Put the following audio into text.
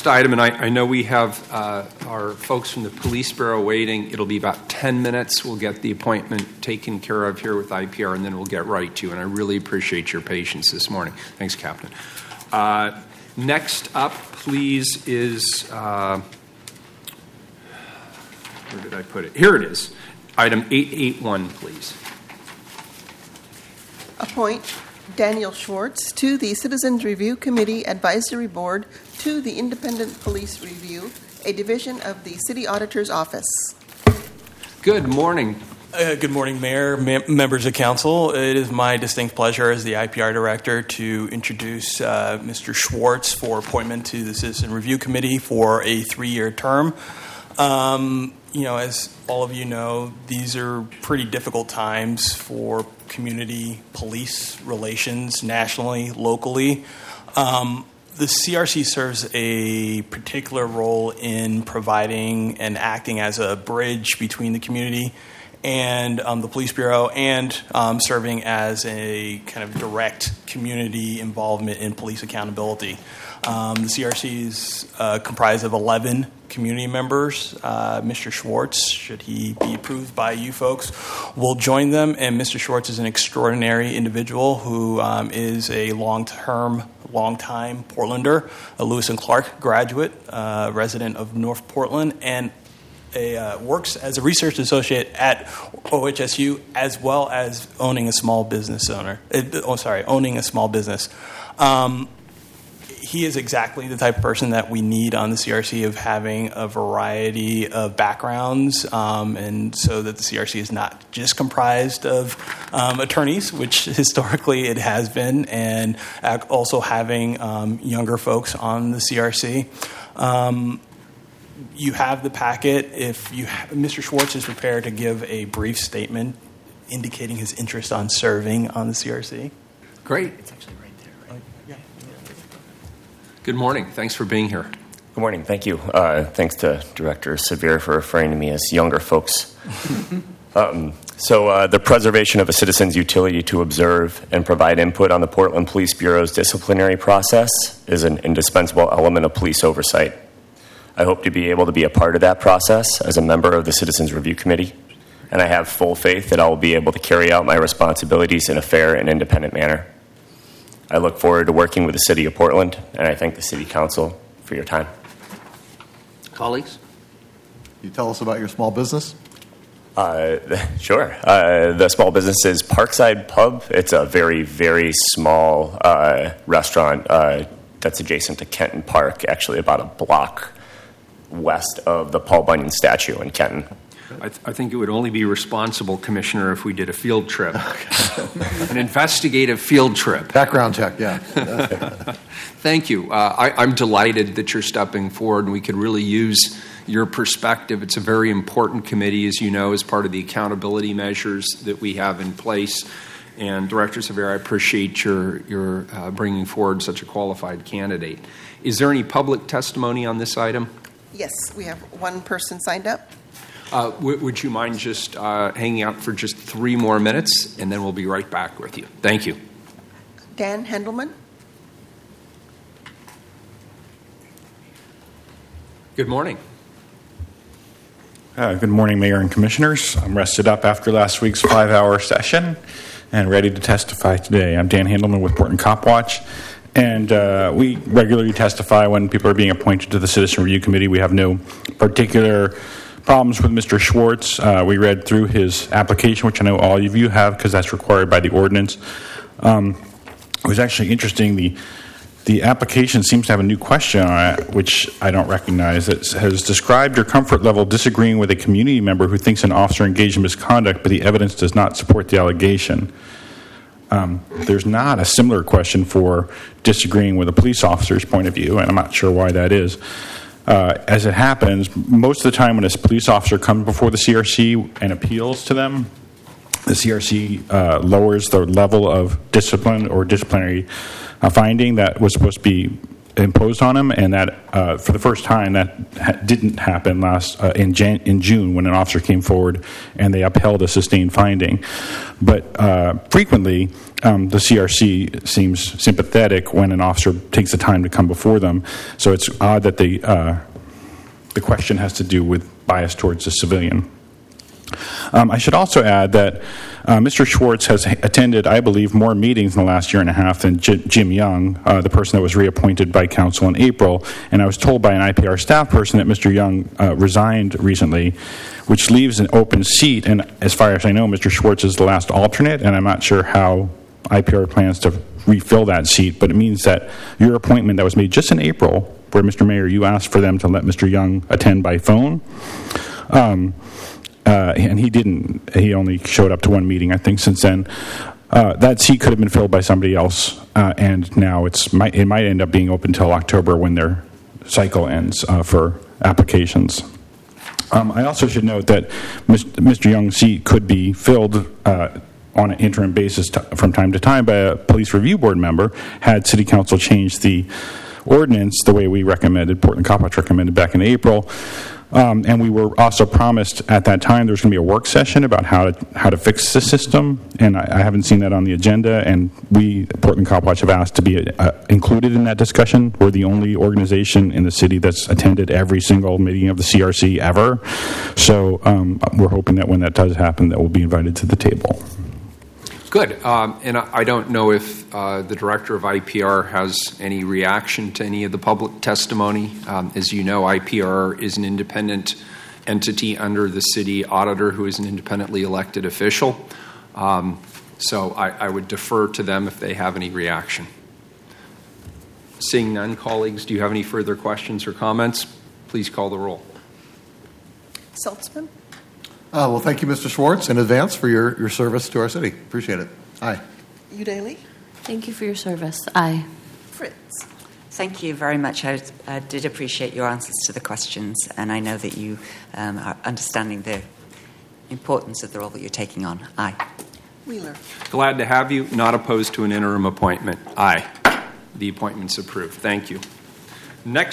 next item, and I know we have our folks from the Police Bureau waiting. It'll be about 10 minutes. We'll get the appointment taken care of here with IPR, and then we'll get right to you. And I really appreciate your patience this morning. Thanks, Captain. Next up, please, is where did I put it? Here it is. Item 881, please. Appoint Daniel Schwartz to the Citizens Review Committee Advisory Board to the Independent Police Review, a division of the City Auditor's Office. Good morning. Good morning, Mayor, members of Council. It is my distinct pleasure as the IPR Director to introduce Mr. Schwartz for appointment to the Citizen Review Committee for a 3-year term. As all of you know, these are pretty difficult times for community police relations nationally, locally. The CRC serves a particular role in providing and acting as a bridge between the community and the Police Bureau, and serving as a kind of direct community involvement in police accountability. The CRC is comprised of 11 community members. Mr. Schwartz, should he be approved by you folks, will join them. And Mr. Schwartz is an extraordinary individual who is a long-time Portlander, a Lewis and Clark graduate, resident of North Portland, and works as a research associate at OHSU, as well as owning a small business. He is exactly the type of person that we need on the CRC, of having a variety of backgrounds, and so that the CRC is not just comprised of attorneys, which historically it has been, and also having younger folks on the CRC. You have the packet. Mr. Schwartz is prepared to give a brief statement indicating his interest on serving on the CRC. Great. It's actually right there, right? Yeah. Good morning. Thanks for being here. Good morning. Thank you. Thanks to Director Severe for referring to me as younger folks. The preservation of a citizen's utility to observe and provide input on the Portland Police Bureau's disciplinary process is an indispensable element of police oversight. I hope to be able to be a part of that process as a member of the Citizens Review Committee, and I have full faith that I will be able to carry out my responsibilities in a fair and independent manner. I look forward to working with the City of Portland, and I thank the City Council for your time. Colleagues? Can you tell us about your small business? Sure. The small business is Parkside Pub. It's a very, very small restaurant that's adjacent to Kenton Park, actually about a block west of the Paul Bunyan statue in Kenton. I think it would only be responsible, Commissioner, if we did a field trip, an investigative field trip. Background check, yeah. Thank you. I'm delighted that you're stepping forward, and we could really use your perspective. It's a very important committee, as you know, as part of the accountability measures that we have in place. And Director Severe, I appreciate your bringing forward such a qualified candidate. Is there any public testimony on this item? Yes, we have one person signed up. Would you mind just hanging out for just 3 more minutes, and then we'll be right back with you. Thank you. Dan Hendelman. Good morning. Good morning, Mayor and Commissioners. I'm rested up after last week's 5-hour session and ready to testify today. I'm Dan Hendelman with Portland Cop Watch, and we regularly testify when people are being appointed to the Citizen Review Committee. We have no particular problems with Mr. Schwartz. We read through his application, which I know all of you have because that's required by the ordinance. It was actually interesting. The application seems to have a new question on it, which I don't recognize. It has described your comfort level disagreeing with a community member who thinks an officer engaged in misconduct, but the evidence does not support the allegation. There's not a similar question for disagreeing with a police officer's point of view, and I'm not sure why that is. As it happens, most of the time when a police officer comes before the CRC and appeals to them, the CRC lowers the level of discipline or disciplinary finding that was supposed to be imposed on him, and that for the first time that didn't happen in June when an officer came forward and they upheld a sustained finding. But frequently, the CRC seems sympathetic when an officer takes the time to come before them. So it's odd that the question has to do with bias towards the civilian. I should also add that Mr. Schwartz has attended, I believe, more meetings in the last year and a half than Jim Young, the person that was reappointed by council in April. And I was told by an IPR staff person that Mr. Young resigned recently, which leaves an open seat. And as far as I know, Mr. Schwartz is the last alternate, and I'm not sure how IPR plans to refill that seat. But it means that your appointment that was made just in April, where Mr. Mayor, you asked for them to let Mr. Young attend by phone, and he didn't. He only showed up to one meeting, I think, since then. That seat could have been filled by somebody else, and now it might end up being open until October when their cycle ends for applications. I also should note that Mr. Young's seat could be filled on an interim basis from time to time by a police review board member had City Council changed the ordinance the way we recommended, Portland Copwatch recommended back in April. And we were also promised at that time there's going to be a work session about how to fix the system, and I haven't seen that on the agenda, and we, Portland Copwatch, have asked to be included in that discussion. We're the only organization in the city that's attended every single meeting of the CRC ever, so we're hoping that when that does happen that we'll be invited to the table. Good. And I don't know if the director of IPR has any reaction to any of the public testimony. As you know, IPR is an independent entity under the city auditor who is an independently elected official. So I would defer to them if they have any reaction. Seeing none, colleagues, do you have any further questions or comments? Please call the roll. Saltzman? Well, thank you, Mr. Schwartz, in advance for your service to our city. Appreciate it. Aye. Udaly? Thank you for your service. Aye. Fritz? Thank you very much. I did appreciate your answers to the questions, and I know that you are understanding the importance of the role that you're taking on. Aye. Wheeler? Glad to have you. Not opposed to an interim appointment. Aye. The appointment's approved. Thank you. Next.